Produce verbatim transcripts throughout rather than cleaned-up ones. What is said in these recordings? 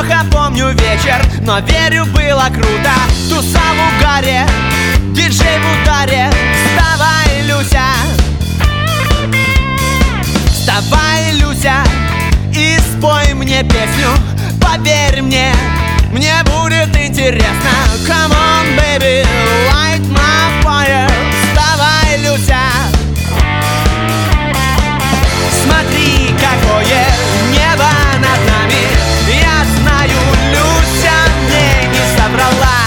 Плохо помню вечер, но верю, было круто. Туса в угаре, диджей в ударе. Вставай, Люся, вставай, Люся, и спой мне песню. Поверь мне, мне будет интересно. Come on, baby, light my fire. Вставай, Люся, смотри, какое небо над нами. Я знаю, Люся мне не соврала.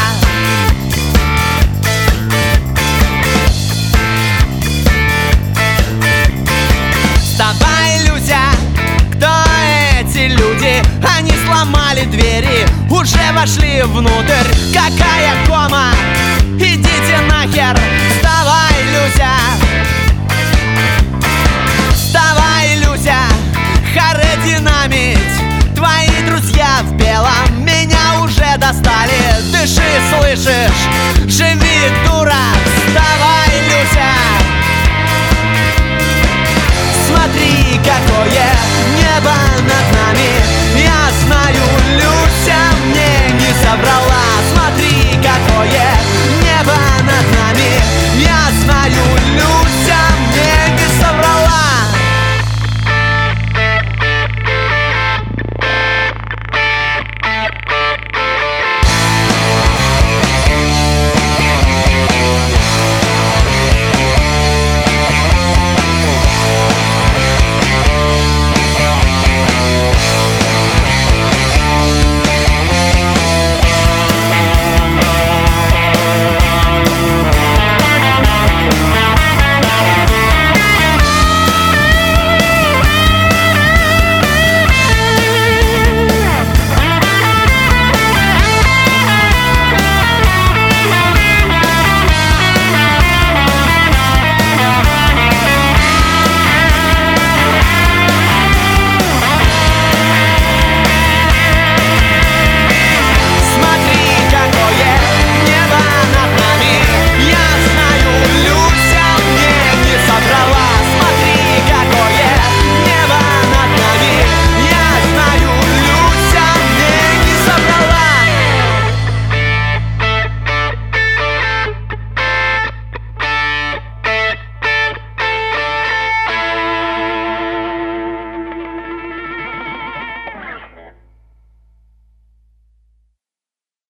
Вставай, Люся, кто эти люди? Они сломали двери, уже вошли внутрь. Какая кома? Идите нахер. Вставай, Люся, вставай, Люся, харе динамит. Твои друзья в